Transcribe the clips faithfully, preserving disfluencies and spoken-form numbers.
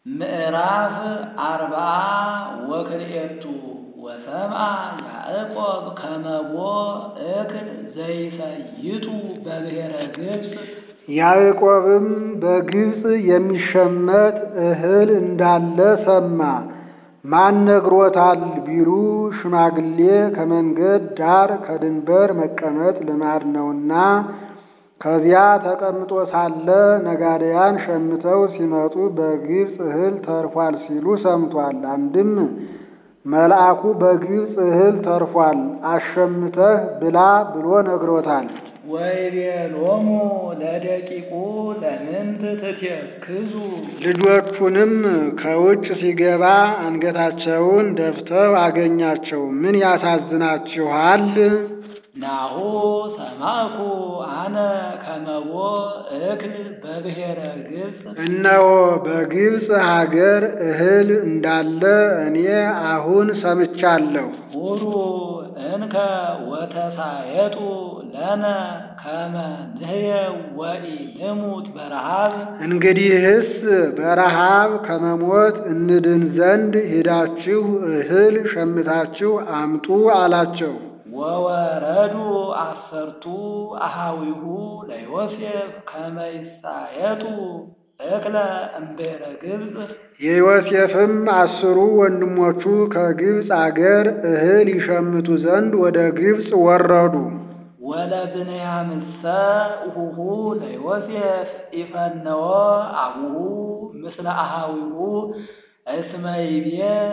ምዕራፍ አርብዓ ወክልኤቱ ወሰምዐ ያዕቆብ ከመቦ እክል ዘይሰይጡ በብሔረ ግብፅ። ያዕቆብም በግብፅ የሚሸመት እህል እንዳለ ሰማ። ማን ነግሮታል ቢሉ ሽማግሌ ከመንገድ ዳር ከድንበር መቀመጥ ልማድ ነውና ከዚያ ተቀምጦ ሳለ ነጋዴያን ሸምተው ሲመጡ በግብፅ እህል ተርፏል ሲሉ ሰምቷል። አንድም መልአኩ በግብፅ እህል ተርፏል አሸምተህ ብላ ብሎ ነግሮታል። ወይቤሎሙ ለደቂቁ ለምንት ትትክዙ። ልጆቹንም ከውጭ ሲገባ አንገታቸውን ደፍተው አገኛቸው። ምን ያሳዝናችኋል? ናሁ ሰማዕኩ አነ ከመቦ እክል በብሔረ ግብፅ። እነሆ በግብፅ ሀገር እህል እንዳለ እኔ አሁን ሰምቻለሁ። ሁሩ እንከ ወተሳየጡ ለነ ከመ ንሕየው ወኢንሙት በረሃብ። እንግዲህስ በረሃብ ከመሞት እንድን ዘንድ ሄዳችሁ እህል ሸምታችሁ አምጡ አላቸው። ወወረዱ አሰርቱ አሃዊሁ ለዮሴፍ ከመ ይሳየጡ እክለ እምብሔረ ግብፅ። የዮሴፍም አስሩ ወንድሞቹ ከግብፅ አገር እህል ይሸምቱ ዘንድ ወደ ግብፅ ወረዱ። ወለብንያምሰ እሁሁ ለዮሴፍ ኢፈነወ አቡሁ ምስለ አሃዊሁ እስመ ይቤ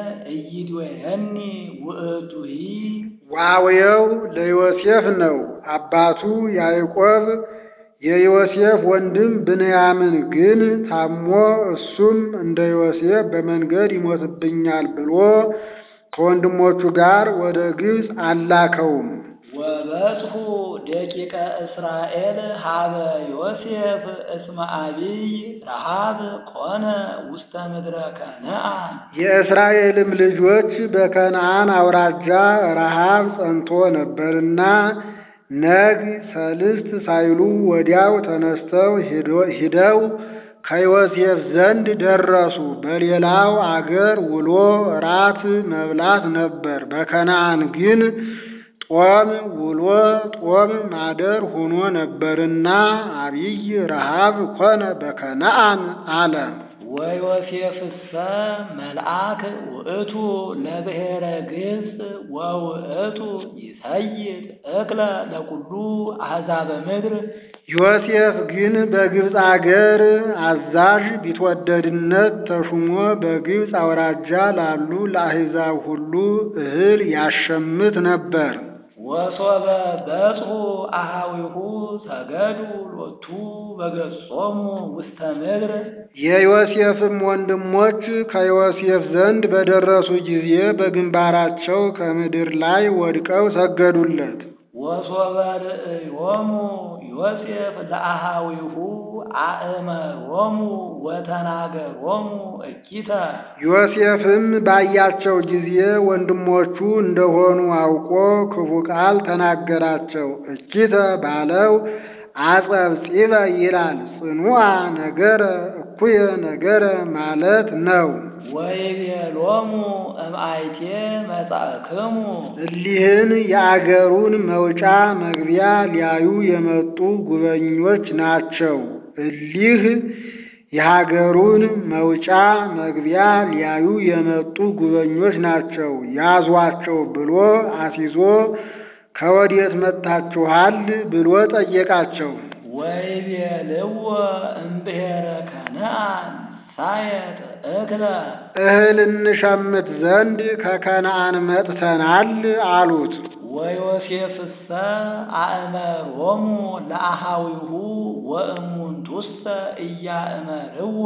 ኢይድዌየኒ ውእቱሂ። ዋውየው ለዮሴፍ ነው። አባቱ ያዕቆብ የዮሴፍ ወንድም ብንያምን ግን ታሞ እሱም እንደ ዮሴፍ በመንገድ ይሞትብኛል ብሎ ከወንድሞቹ ጋር ወደ ግብፅ አላከውም። ወበጽሑ ደቂቀ እስራኤል ሀበ ዮሴፍ እስመ አቢይ ረሃብ ኮነ ውስተ ምድረ ከነዓን። የእስራኤልም ልጆች በከነዓን አውራጃ ረሃብ ጸንቶ ነበርና ነግ ሰልስት ሳይሉ ወዲያው ተነስተው ሂደው ከዮሴፍ ዘንድ ደረሱ። በሌላው አገር ውሎ ራት መብላት ነበር። በከነዓን ግን ጦም ውሎ ጦም ማደር ሆኖ ነበርና አቢይ ረሃብ ኮነ በከነዓን አለ። ወዮሴፍሰ መልአክ ውእቱ ለብሔረ ግብፅ ወውእቱ ይሰይጥ እክለ ለኩሉ አሕዛበ ምድር። ዮሴፍ ግን በግብፅ አገር አዛዥ ቢትወደድነት ተሹሞ በግብፅ አውራጃ ላሉ ለአሕዛብ ሁሉ እህል ያሸምት ነበር። ወሶበ በጽሑ አሃዊሁ ሰገዱ ሎቱ በገጾሙ ውስተ ምድር። የዮሴፍም ወንድሞች ከዮሴፍ ዘንድ በደረሱ ጊዜ በግንባራቸው ከምድር ላይ ወድቀው ሰገዱለት። ወሶበ ርእዮሙ ዮሴፍ ለአሃዊሁ አእመሮሙ ወተናገሮሙ እኪተ። ዮሴፍም ባያቸው ጊዜ ወንድሞቹ እንደሆኑ አውቆ ክፉ ቃል ተናገራቸው። እኪተ ባለው አጸብጺበ ይላል። ጽኑዓ ነገረ እኩየ ነገረ ማለት ነው። ወይቤሎሙ እምአይቴ መጻእክሙ። እሊህን የአገሩን መውጫ መግቢያ ሊያዩ የመጡ ጉበኞች ናቸው። እሊህ የሀገሩን መውጫ መግቢያ ሊያዩ የመጡ ጉበኞች ናቸው። ያዟቸው ብሎ አስይዞ ከወዴት መጥታችኋል ብሎ ጠየቃቸው። ወይቤልዎ እምብሔረ ከነዓን ሳየጥ እክለ። እህል እንሸምት ዘንድ ከከነዓን መጥተናል አሉት። ወዮሴፍሰ አእመሮሙ ለአሃዊሁ ወእሙንቱሰ ኢያእመርዎ።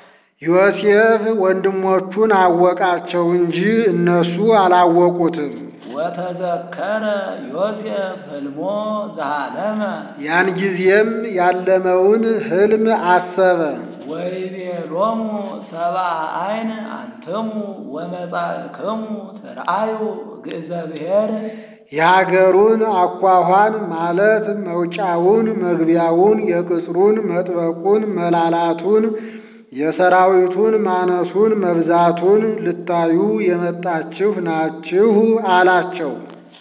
ዮሴፍ ወንድሞቹን አወቃቸው እንጂ እነሱ አላወቁትም። ወተዘከረ ዮሴፍ ሕልሞ ዘሃለመ። ያን ጊዜም ያለመውን ሕልም አሰበ። ወይቤሎሙ ሰብአ አይን አንትሙ ወመጻእክሙ ትርአዩ ግእዘ ብሔር። የሀገሩን አኳኋን ማለት መውጫውን መግቢያውን የቅጽሩን መጥበቁን መላላቱን የሰራዊቱን ማነሱን መብዛቱን ልታዩ የመጣችሁ ናችሁ አላቸው።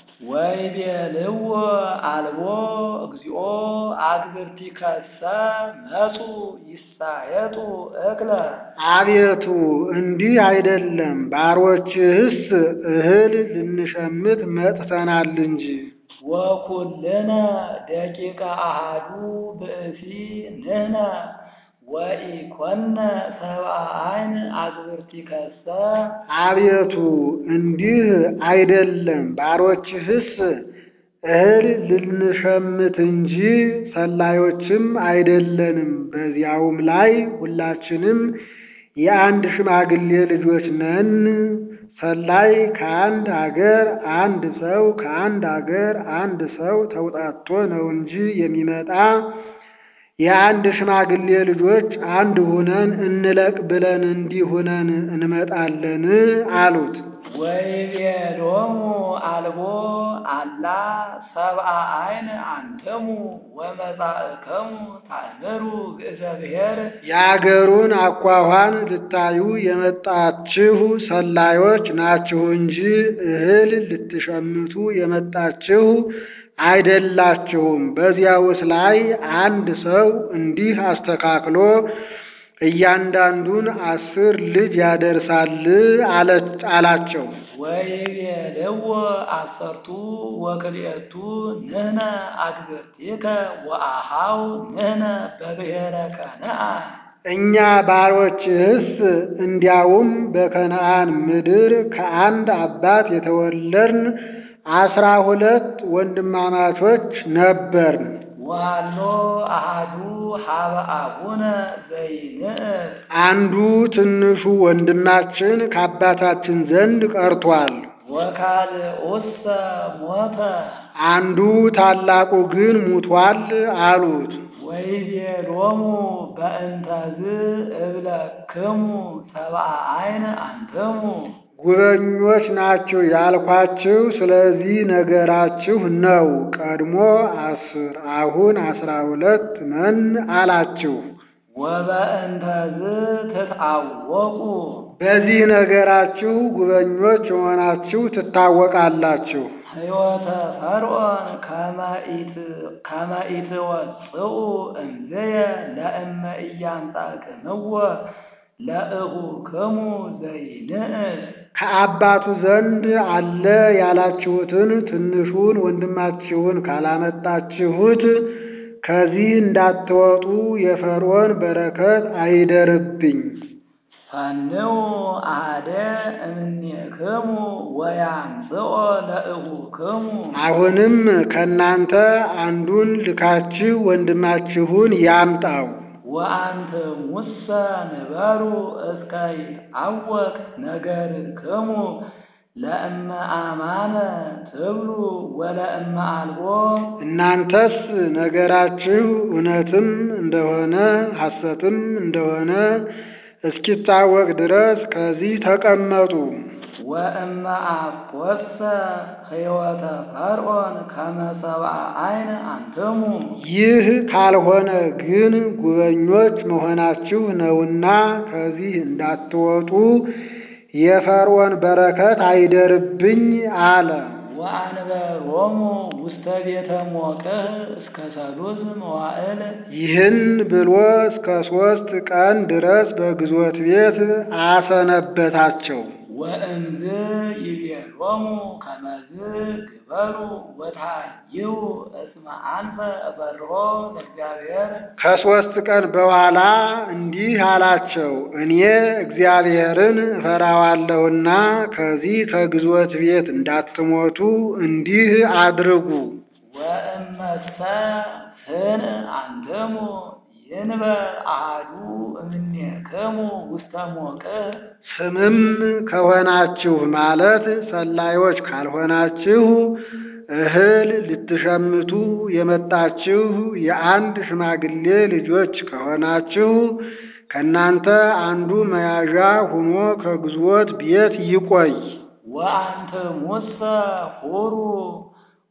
ወይቤልዎ አልቦ እግዚኦ አግብርቲከሰ መጹ ይሳየጡ እክለ። አቤቱ እንዲህ አይደለም፣ ባሮችህስ እህል ልንሸምት መጥተናል እንጂ። ወኩልነ ደቂቀ አሃዱ ብእሲ ንሕነ ወኢኮነ ሰብአ ዓይን አግብርቲከሰ። አቤቱ እንዲህ አይደለም፣ ባሮችህስ እህል ልንሸምት እንጂ ሰላዮችም አይደለንም። በዚያውም ላይ ሁላችንም የአንድ ሽማግሌ ልጆች ነን። ሰላይ ከአንድ አገር አንድ ሰው ከአንድ አገር አንድ ሰው ተውጣቶ ነው እንጂ የሚመጣ የአንድ ሽማግሌ ልጆች አንድ ሁነን እንለቅ ብለን እንዲህ ሁነን እንመጣለን አሉት። ወይቤሎሙ አልቦ አላ ሰብአ ዓይን አንትሙ ወመጻእክሙ ታእምሩ ግእዘ ብሔር። የአገሩን አኳኋን ልታዩ የመጣችሁ ሰላዮች ናችሁ እንጂ እህል ልትሸምቱ የመጣችሁ አይደላችሁም። በዚያውስ ላይ አንድ ሰው እንዲህ አስተካክሎ እያንዳንዱን አስር ልጅ ያደርሳል አላቸው። ወይቤልዎ አሰርቱ ወክልኤቱ ንሕነ አግብርቲከ ወአኀው ንሕነ በብሔረ ከነዓን። እኛ ባሮችህስ እንዲያውም በከነዓን ምድር ከአንድ አባት የተወለድን አስራ ሁለት ወንድማማቾች ነበርን። ወሃሎ አሃዱ ሀበ አቡነ ዘይንዕስ። አንዱ ትንሹ ወንድማችን ከአባታችን ዘንድ ቀርቷል። ወካልኡሰ ሞተ። አንዱ ታላቁ ግን ሙቷል አሉት። ወይቤሎሙ በእንተዝ እብለክሙ ሰብአ ዓይን አንትሙ። ጉበኞች ናችሁ ያልኳችሁ ስለዚህ ነገራችሁ ነው። ቀድሞ አስር አሁን አስራ ሁለት ነን አላችሁ። ወበእንተዝ ትታወቁ። በዚህ ነገራችሁ ጉበኞች የሆናችሁ ትታወቃላችሁ። ሕይወተ ፈርዖን ከመ ኢትወጽኡ እምዝየ ለእመ ኢያምጻእክምዎ ለእኹክሙ ዘይንዕስ። ከአባቱ ዘንድ አለ ያላችሁትን ትንሹን ወንድማችሁን ካላመጣችሁት ከዚህ እንዳትወጡ የፈርዖን በረከት አይደርብኝ። ፈንው አሐደ እምኔክሙ ወያምጽኦ ለእኹክሙ። አሁንም ከእናንተ አንዱን ልካችሁ ወንድማችሁን ያምጣው። ወአንትሙሰ ንበሩ እስከ ይትዐወቅ ነገርክሙ ለእመ አማነ ትብሉ ወለእመ አልቦ። እናንተስ ነገራችሁ እውነትም እንደሆነ ሐሰትም እንደሆነ እስኪታወቅ ድረስ ከዚህ ተቀመጡ። ወእመ አፍቆሰ ሕይወተ ፈርዖን ከመ ሰብአ ዓይን አንትሙ። ይህ ካልሆነ ግን ጉበኞች መሆናችሁ ነውና ከዚህ እንዳትወጡ የፈርዖን በረከት አይደርብኝ አለ። ወአንበሮሙ ውስተ ቤተ ሞቅህ እስከ ሰሉስ መዋዕል። ይህን ብሎ እስከ ሦስት ቀን ድረስ በግዞት ቤት አሰነበታቸው። ወእምዝ ይቤሎሙ ከመዝ ግበሩ ወታይው እስመ አንፈ እፈርሆ ለእግዚአብሔር። ከሦስት ቀን በኋላ እንዲህ አላቸው፣ እኔ እግዚአብሔርን እፈራዋለሁና ከዚህ ከግዞት ቤት እንዳትሞቱ እንዲህ አድርጉ። ወእመሰ ስን አንትሙ ይንበር አሐዱ እምኔክሙ ውስተ ሞቅህ። ስምም ከሆናችሁ ማለት ሰላዮች ካልሆናችሁ እህል ልትሸምቱ የመጣችሁ የአንድ ሽማግሌ ልጆች ከሆናችሁ ከእናንተ አንዱ መያዣ ሆኖ ከግዞት ቤት ይቆይ። ወአንትሙሰ ሑሩ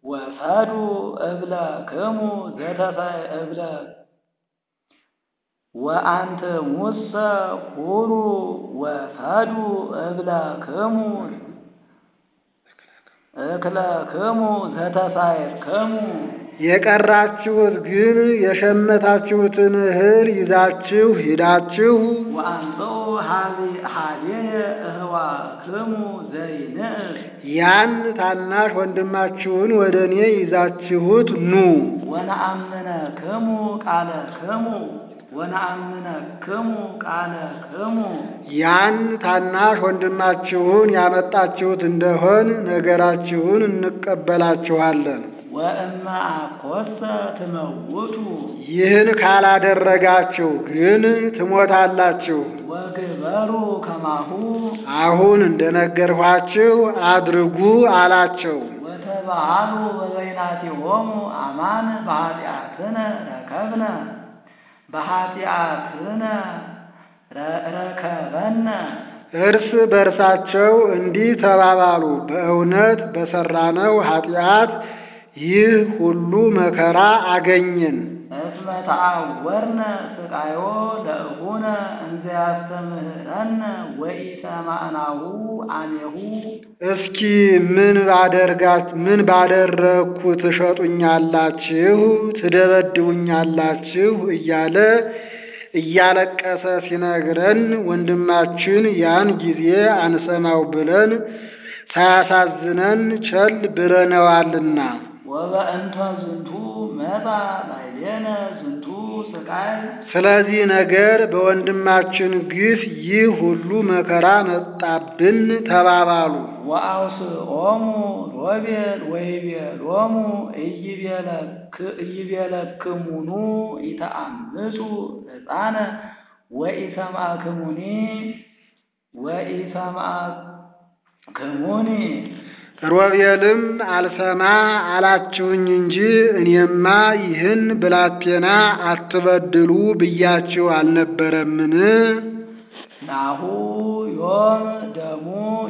ወሰዱ እብለክሙ ዘተሰ እብለ ወአንትሙሰ ሁሩ ወሰዱ እክለክሙ እክለክሙ ዘተሳየጥክሙ የቀራችሁት ግን የሸመታችሁትን እህል ይዛችሁ ሂዳችሁ ወአምጽኡ ኀቤየ እህዋክሙ ዘይንዕስ ያን ታናሽ ወንድማችሁን ወደ እኔ ይዛችሁት ኑ። ወነአምነክሙ ቃለክሙ ወነአምነክሙ ቃለክሙ ያን ታናሽ ወንድማችሁን ያመጣችሁት እንደሆን ነገራችሁን እንቀበላችኋለን። ወእመ አኰሰ ትመውቱ ይህን ካላደረጋችሁ ግን ትሞታላችሁ። ወግበሩ ከማሁ አሁን እንደነገርኋችሁ አድርጉ አላቸው። ወተባሃሉ በበይናቲሆሙ አማን በኃጢአትነ ረከብነ በኃጢአትነ ረከበነ እርስ በርሳቸው እንዲህ ተባባሉ፣ በእውነት በሠራነው ኃጢአት ይህ ሁሉ መከራ አገኘን። እስመ ተዐወርነ ሥቃዮ ለእኹነ እንዘ ያስተምህረነ ወኢሰማዕናሁ አሜሁ። እስኪ ምን ባደርጋት ምን ባደረግኩ ትሸጡኛላችሁ፣ ትደበድቡኛላችሁ እያለ እያለቀሰ ሲነግረን ወንድማችን ያን ጊዜ አንሰማው ብለን ሳያሳዝነን ቸል ብለነዋልና። ወበእንተ ዝንቱ መጻ ላዕሌነ ዝንቱ ሥቃይ ስለዚህ ነገር በወንድማችን ግፍ ይህ ሁሉ መከራ መጣብን ተባባሉ። ወአውስኦሙ ሮቤል ወይቤሎሙ ኢይቤለክሙኑ ኢተአምፁ ሕፃነ ወኢሰማዕክሙኒ ወኢሰማዕክሙኒ ሮቤልም አልሰማ አላችሁኝ እንጂ እኔማ ይህን ብላቴና አትበድሉ ብያችሁ አልነበረምን? ናሁ ዮም ደሙ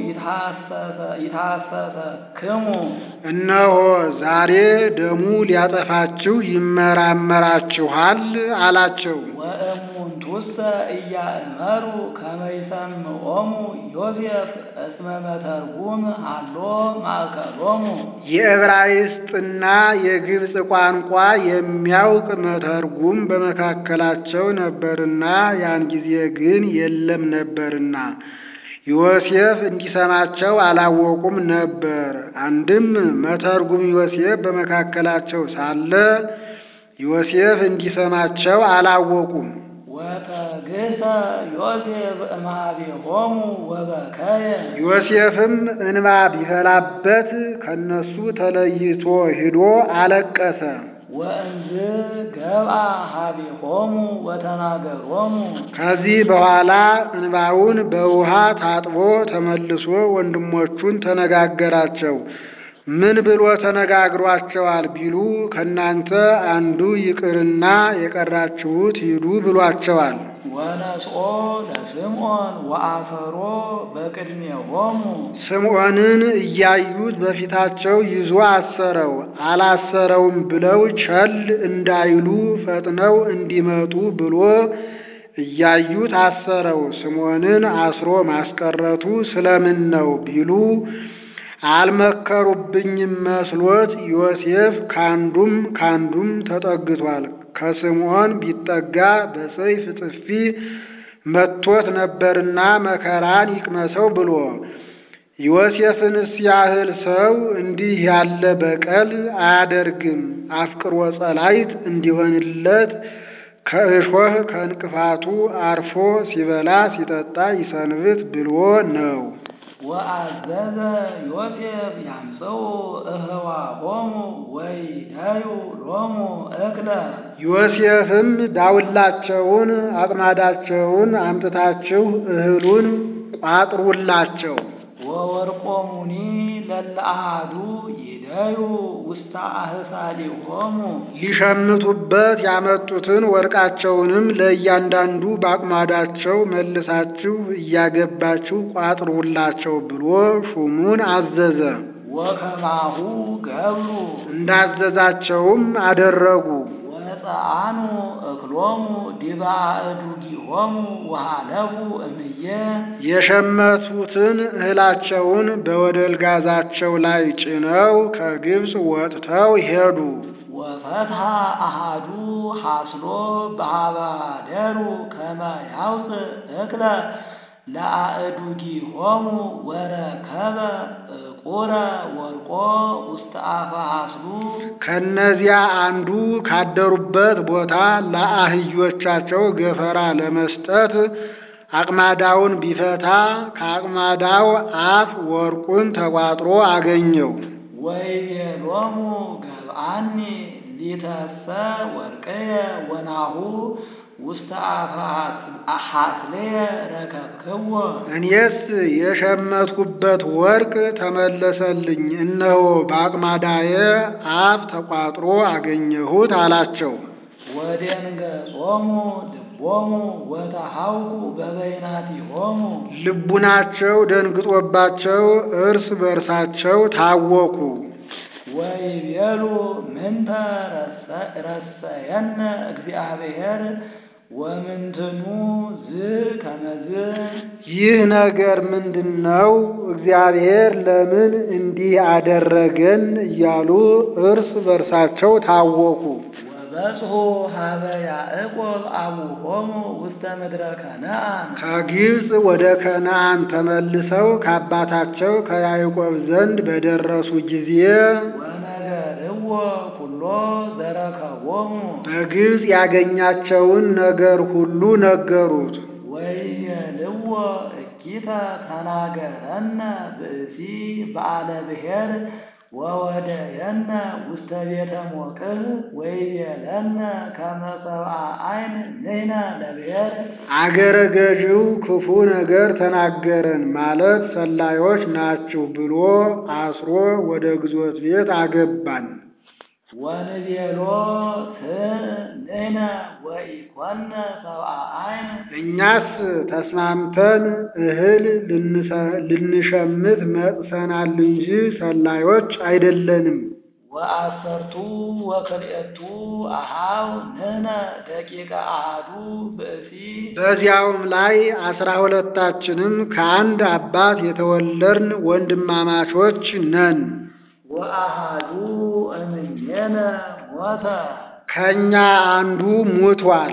ይትሐሰሰክሙ እነሆ ዛሬ ደሙ ሊያጠፋችሁ ይመራመራችኋል አላቸው። ወእሙንቱሰ ኢያእመሩ ከመ ይሰምዖሙ ዮሴፍ እስመ መተርጉም ሀሎ ማእከሎሙ የዕብራይስጥና የግብፅ ቋንቋ የሚያውቅ መተርጉም በመካከላቸው ነበርና ያን ጊዜ ግን የለም ነበርና ዮሴፍ እንዲሰማቸው አላወቁም ነበር። አንድም መተርጉም ዮሴፍ በመካከላቸው ሳለ ዮሴፍ እንዲሰማቸው አላወቁም። ወተግህሰ ዮሴፍ እምኀቤሆሙ ወበከየ ዮሴፍም እንባ ቢፈላበት ከነሱ ተለይቶ ሂዶ አለቀሰ። ወእንዝ ገብአ ኀቤሆሙ ወተናገሮሙ ከዚህ በኋላ እንባውን በውሃ ታጥቦ ተመልሶ ወንድሞቹን ተነጋገራቸው። ምን ብሎ ተነጋግሯቸዋል ቢሉ ከናንተ አንዱ ይቅርና የቀራችሁት ሂዱ ብሏቸዋል። ወነስኦ ለስምዖን ወአሰሮ በቅድሜሆሙ ስምዖንን እያዩት በፊታቸው ይዞ አሰረው። አላሰረውም ብለው ቸል እንዳይሉ ፈጥነው እንዲመጡ ብሎ እያዩት አሰረው። ስምዖንን አስሮ ማስቀረቱ ስለምን ነው ቢሉ አልመከሩብኝም መስሎት ዮሴፍ ካንዱም ካንዱም ተጠግቷል። ከስምዖን ቢጠጋ በሰይፍ ጥፊ መቶት ነበርና መከራን ይቅመሰው ብሎ ዮሴፍንስ ያህል ሰው እንዲህ ያለ በቀል አያደርግም። አፍቅሮ ጸላይት እንዲሆንለት ከእሾህ ከእንቅፋቱ አርፎ ሲበላ ሲጠጣ ይሰንብት ብሎ ነው። ወአዘዘ ዮሴፍ ያምጽኡ እህዋሆሙ ወይዳዩ ሎሙ እክለ ዮሴፍም ዳውላቸውን አጥማዳቸውን አምጥታችሁ እህሉን ቋጥሩላቸው። ወወርቆሙኒ ለለአሐዱ ይዳዩ ውስተ አህሳሊሆሙ ሊሸምቱበት ያመጡትን ወርቃቸውንም ለእያንዳንዱ በአቅማዳቸው መልሳችሁ እያገባችሁ ቋጥሩላቸው ብሎ ሹሙን አዘዘ። ወከማሁ ገብሩ እንዳዘዛቸውም አደረጉ። ወነጻ ወጸአኑ እክሎሙ ዲበ አእዱጊሆሙ ወሃለፉ እምየ የሸመቱትን እህላቸውን በወደል ጋዛቸው ላይ ጭነው ከግብፅ ወጥተው ሄዱ። ወፈትሐ አሃዱ ሐስሎ በሃባደሩ ከመ ያውፅእ እክለ ለአእዱጊሆሙ ወረከበ ዕቁረ ወርቆ ውስተ አፈ ሐስሉ ከነዚያ አንዱ ካደሩበት ቦታ ለአህዮቻቸው ገፈራ ለመስጠት አቅማዳውን ቢፈታ ከአቅማዳው አፍ ወርቁን ተቋጥሮ አገኘው። ወይቤሎሙ ገብአኒ ሊተሰ ወርቅየ ወናሁ ውስተ አፈ ሐስልየ ረከብክዎ እኔስ የሸመትኩበት ወርቅ ተመለሰልኝ፣ እነሆ በአቅማዳዬ አፍ ተቋጥሮ አገኘሁት አላቸው። ወደንገጾሙ ልቦሙ ወተሐውኩ በበይናቲሆሙ ልቡናቸው ደንግጦባቸው እርስ በርሳቸው ታወኩ። ወይቤሉ ምንተ ረሰየነ እግዚአብሔር ወምንትኑ ዝ ከመዝ ይህ ነገር ምንድነው? እግዚአብሔር ለምን እንዲህ አደረገን? እያሉ እርስ በርሳቸው ታወኩ። ወበጽሑ ሀበ ያዕቆብ አቡሆሙ ውስተ ምድረ ከነዓን ከግብፅ ወደ ከነዓን ተመልሰው ከአባታቸው ከያዕቆብ ዘንድ በደረሱ ጊዜ ወነገርዎ ኩሎ ዘረከቦሙ በግብፅ ያገኛቸውን ነገር ሁሉ ነገሩት። ወይቤልዎ እኪተ ተናገረነ ብእሲ በዓለ ብሔር ወወደየነ ውስተ ቤተ ሞቅህ ወይቤለነ ከመ ሰብአ ዓይን ንሕነ ለብሔር አገረ ገዢው ክፉ ነገር ተናገረን ማለት ሰላዮች ናችሁ ብሎ አስሮ ወደ ግዞት ቤት አገባን። ወንቤሎ ንሕነ ወኢኮነ ሰብአ ዓይን እኛስ ተስማምተን እህል ልንሸምት መጥሰናል እንጂ ሰላዮች አይደለንም። ወአሰርቱ ወክልኤቱ አሃው ንሕነ ደቂቀ አሐዱ ብእሲ በዚያውም ላይ አስራ ሁለታችንም ከአንድ አባት የተወለድን ወንድማማቾች ነን። ወአሃዱ እምኔነ ሞተ ከእኛ አንዱ ሙቷል።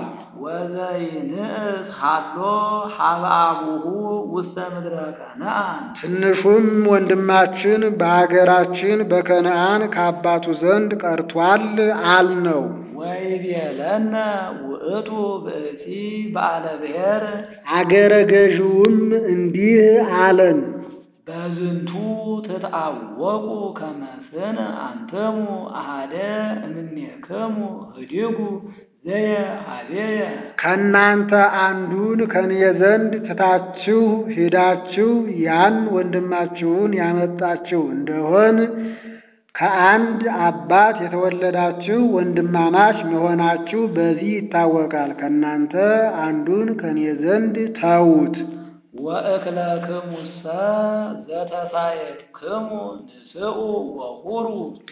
ወዘይንእስ ሀሎ ሀበ አቡሁ ውስተ ምድረ ከነዓን ትንሹም ወንድማችን በአገራችን በከነዓን ከአባቱ ዘንድ ቀርቷል አልነው። ወይቤለነ ውእቱ ብእሲ በዓለ ብሔር አገረ ገዢውም እንዲህ አለን፣ በዝንቱ ትትአወቁ ከመ ስነ አንትሙ አሐደ እምኔክሙ ህዲጉ ዘየ ኀቤየ ከእናንተ አንዱን ከኔ ዘንድ ትታችሁ ሄዳችሁ ያን ወንድማችሁን ያመጣችሁ እንደሆን ከአንድ አባት የተወለዳችሁ ወንድማማች መሆናችሁ በዚህ ይታወቃል። ከእናንተ አንዱን ከኔ ዘንድ ተዉት። ወእክለክሙሰ ዘተሳየጥክሙ ንስኡ ወሑሩ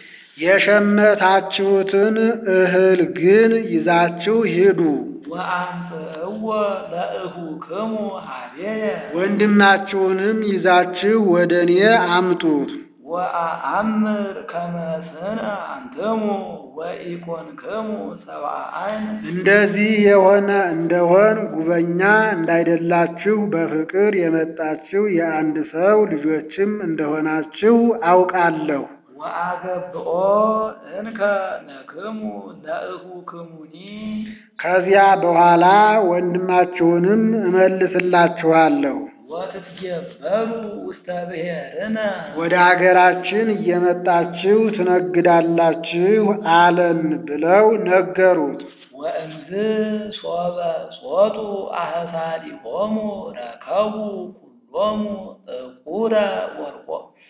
የሸመታችሁትን እህል ግን ይዛችሁ ሂዱ። ወአምጽእዎ ለእኹክሙ ኀቤየ ወንድማችሁንም ይዛችሁ ወደ እኔ አምጡት። ወአአምር ከመ ስነ አንትሙ ወኢኮንክሙ ሰብአ ዓይን እንደዚህ የሆነ እንደሆን ጉበኛ እንዳይደላችሁ በፍቅር የመጣችሁ የአንድ ሰው ልጆችም እንደሆናችሁ አውቃለሁ። ወአገብኦ እንከ ለክሙ ለእኹክሙኒ ከዚያ በኋላ ወንድማችሁንም እመልስላችኋለሁ። ወትትገበሩ ውስተ ብሔርነ ወደ አገራችን እየመጣችሁ ትነግዳላችሁ አለን ብለው ነገሩት። ወእምዝ ሶበ ጾጡ አህሳሊሆሙ ረከቡ ኩሎሙ ዕቁረ ወርቆ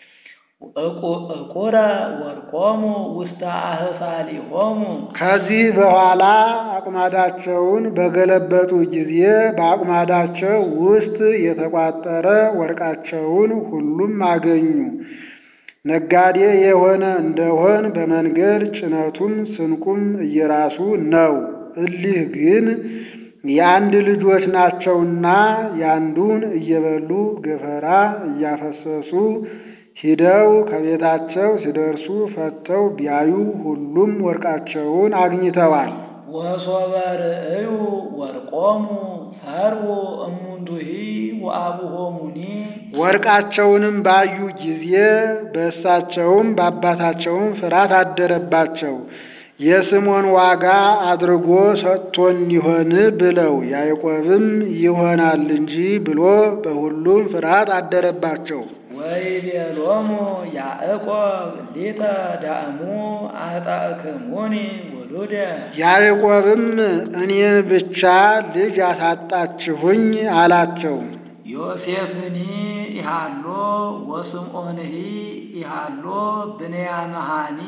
ዕቁረ ወርቆሙ ውስተ አህሳሊሆሙ ከዚህ በኋላ አቁማዳቸውን በገለበጡ ጊዜ በአቁማዳቸው ውስጥ የተቋጠረ ወርቃቸውን ሁሉም አገኙ። ነጋዴ የሆነ እንደሆን በመንገድ ጭነቱም ስንቁም እየራሱ ነው። እሊህ ግን የአንድ ልጆች ናቸውና ያንዱን እየበሉ ገፈራ እያፈሰሱ ሂደው ከቤታቸው ሲደርሱ ፈተው ቢያዩ ሁሉም ወርቃቸውን አግኝተዋል። ወሶበ ርእዩ ወርቆሙ ፈርሁ እሙንቱሂ ወአቡሆሙኒ ወርቃቸውንም ባዩ ጊዜ በእሳቸውም በአባታቸውም ፍርሃት አደረባቸው። የስሞን ዋጋ አድርጎ ሰጥቶን ይሆን ብለው ያዕቆብም ይሆናል እንጂ ብሎ በሁሉም ፍርሃት አደረባቸው። ወይቤሎሙ ያዕቆብ ሊተ ዳእሙ አጣእክሙኒ ወሉደ ያዕቆብም እኔን ብቻ ልጅ አሳጣችሁኝ አላቸው። ዮሴፍኒ ኢሃሎ ወስምዖንሂ ኢሃሎ ብንያምሃኒ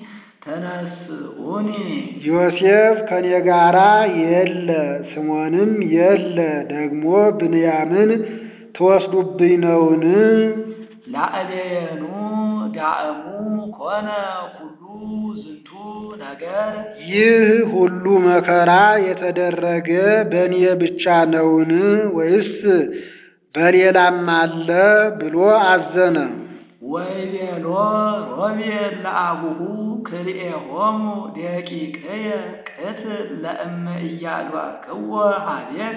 ተነስኡኒ ዮሴፍ ከኔ ጋራ የለ ስምዖንም የለ ደግሞ ብንያምን ትወስዱብኝ ነውን? ላዕሌኑ ዳእሙ ኮነ ኩሉ ዝንቱ ነገር ይህ ሁሉ መከራ የተደረገ በእኔ ብቻ ነውን? ወይስ በሌላም አለ ብሎ አዘነ። ወይቤሎ ሮቤል ለአቡሁ ክልኤሆሙ ደቂቅየ ቅትል ለእመ ኢያድዋክዎ ኀቤከ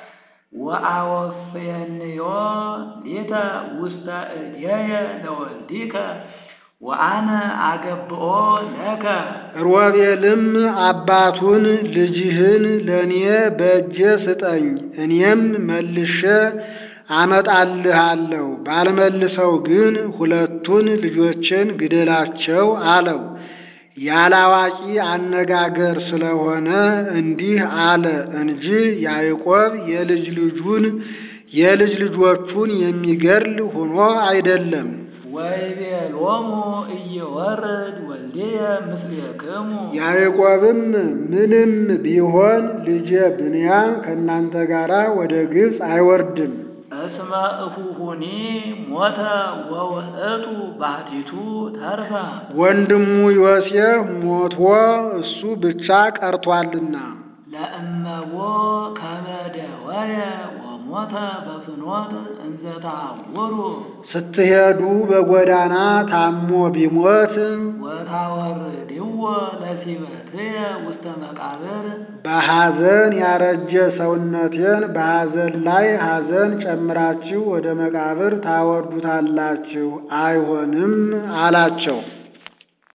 ወአወፍየንዮ ሊተ ውስተ እዴየ ለወልዲከ ወአነ አገብኦ ለከ። ሮቤልም አባቱን ልጅህን ለእኔ በእጄ ስጠኝ፣ እኔም መልሼ አመጣልሃለሁ፣ ባልመልሰው ግን ሁለቱን ልጆችን ግደላቸው አለው። ያላዋቂ አነጋገር ስለሆነ እንዲህ አለ እንጂ ያዕቆብ የልጅ ልጁን የልጅ ልጆቹን የሚገድል ሆኖ አይደለም። ወይቤሎሙ ኢይወርድ ወልድየ ምስሌክሙ ያዕቆብም ምንም ቢሆን ልጄ ብንያም ከእናንተ ጋር ወደ ግብፅ አይወርድም። እስመ እኹሁኒ ሞተ ወውእቱ ባሕቲቱ ተርፈ ወንድሙ ዮሴፍ ሞቶ እሱ ብቻ ቀርቷልና። ለእመቦ ከመ ደወየ ወሞተ በፍኖት እንዘ ተሐውሩ ስትሄዱ በጎዳና ታሞ ቢሞት ወታወርድዎ ለሲበትየ ውስተ መቃብር በሐዘን ያረጀ ሰውነቴን በሐዘን ላይ ሐዘን ጨምራችሁ ወደ መቃብር ታወርዱታላችሁ አይሆንም አላቸው።